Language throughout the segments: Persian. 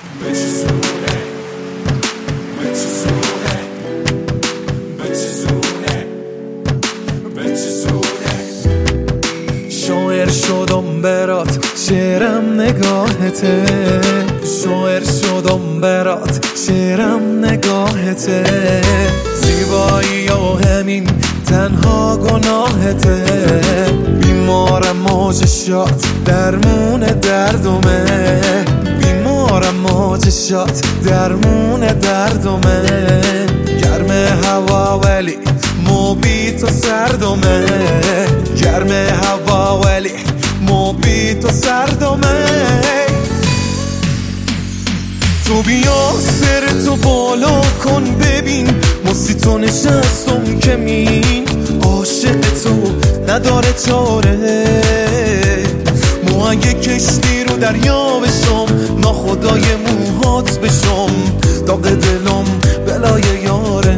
شاعر شدم برات شعرم نگاهته، شاعر شدم برات شعرم نگاهته، زیبایی و همین تنها گناهته، بیمارم موجشات درمون دردمه، بیمارم موجشات درمون دردمه، گرم هوا ولی محیط و سردمه، گرم هوا ولی محیط و سردمه. تو بیا سر تو بالا کن ببین مسی تو نشستم کمین، عاشق تو نداره چاره، مو اگه کشتی رو دریا بشم ناخدای موهات بشم، داغ دلم بلای یاره.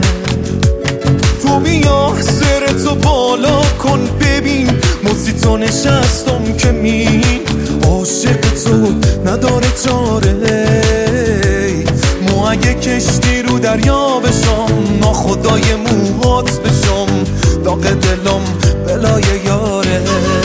تو بیا سر تو بالا کن ببین مسی تو نشستم کمین، عاشق تو نداره چاره، مو اگه کشتی رو دریا بشم ناخدای موهات بشم، داغ دلم بلای یاره.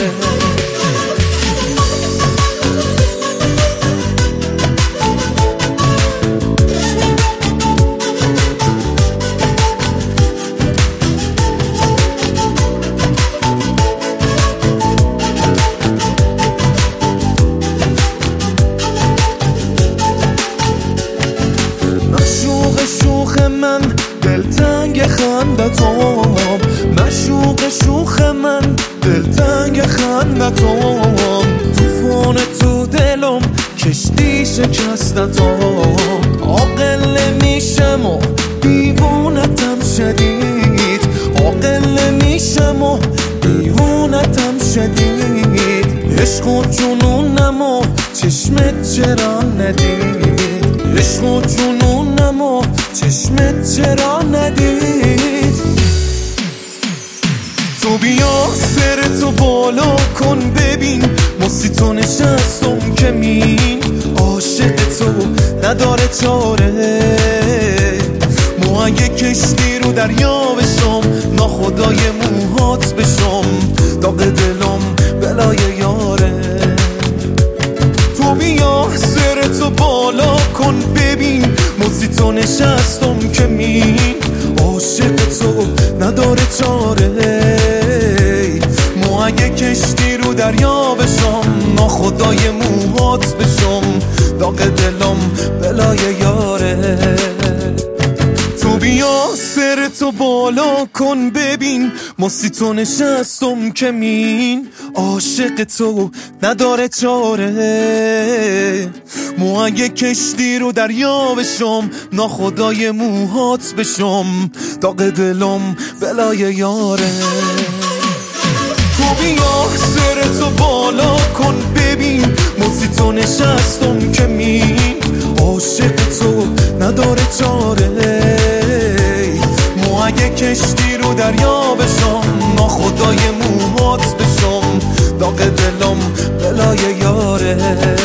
شوخ من دلتنگ خندتم، مشوق شوخ من دلتنگ خندتم، توفان تو دلم کشتی شکستتم، عاقل نمیشم و دیوونتم شدید، عاقل نمیشم و دیوونتم شدید، عشق و جنونم و چشمت چرا ندید، عشق و جنونم و چشمت چرا ندید. تو بیا سر تو بالا کن ببین مسی تو نشستم کمین، عاشق تو نداره چاره، مو اگه کشتی رو دریا بشم ناخدای موهات بشم، داغ دلم بلای یاره. تو بیا سر تو بالا کن ببین مسی تو نشستم کمین، عاشق تو نداره چاره، مو اگه کشتی رو دریا بشم ناخدای موهات بشم، داغ دلم بلای یاره. تو بیا سر تو بالا کن ببین مسی تو نشستم کمین، عاشق تو نداره چاره، مو اگه کشتی رو دریا بشم ناخدای موهات بشم، داغ دلم بلای یاره. تو بیا سر تو بالا کن ببین مسی تو نشستم کمین، عاشق تو نداره چاره، مو اگه کشتی رو دریا بشم ناخدای موهات بشم، داغ دلم بلای یاره.